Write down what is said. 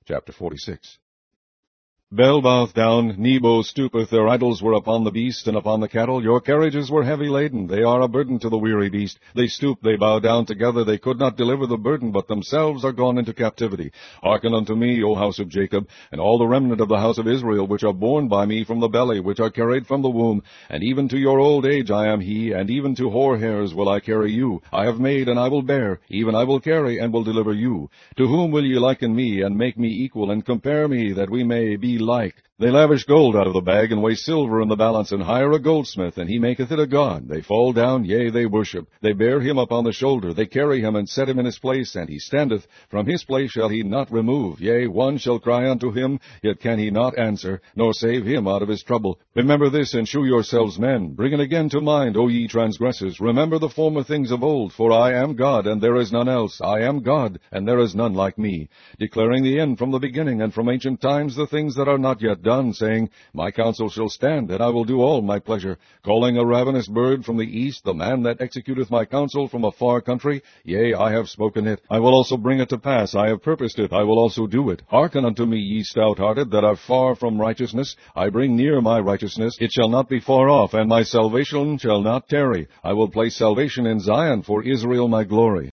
Chapter 46. Bel boweth down, Nebo stoopeth, their idols were upon the beast and upon the cattle. Your carriages were heavy laden, they are a burden to the weary beast. They stoop, they bow down together, they could not deliver the burden, but themselves are gone into captivity. Hearken unto me, O house of Jacob, and all the remnant of the house of Israel, which are born by me from the belly, which are carried from the womb. And even to your old age I am he, and even to hoar hairs will I carry you. I have made, and I will bear, even I will carry, and will deliver you. To whom will ye liken me, and make me equal, and compare me, that we may be like? They lavish gold out of the bag, and weigh silver in the balance, and hire a goldsmith, and he maketh it a god. They fall down, yea, they worship. They bear him upon the shoulder, they carry him, and set him in his place, and he standeth. From his place shall he not remove. Yea, one shall cry unto him, yet can he not answer, nor save him out of his trouble. Remember this, and shew yourselves men. Bring it again to mind, O ye transgressors. Remember the former things of old, for I am God, and there is none else. I am God, and there is none like me, declaring the end from the beginning, and from ancient times the things that are not yet done, saying, My counsel shall stand, and I will do all my pleasure, calling a ravenous bird from the east, the man that executeth my counsel from a far country. Yea, I have spoken it. I will also bring it to pass. I have purposed it. I will also do it. Hearken unto me, ye stout-hearted, that are far from righteousness. I bring near my righteousness. It shall not be far off, and my salvation shall not tarry. I will place salvation in Zion, for Israel my glory.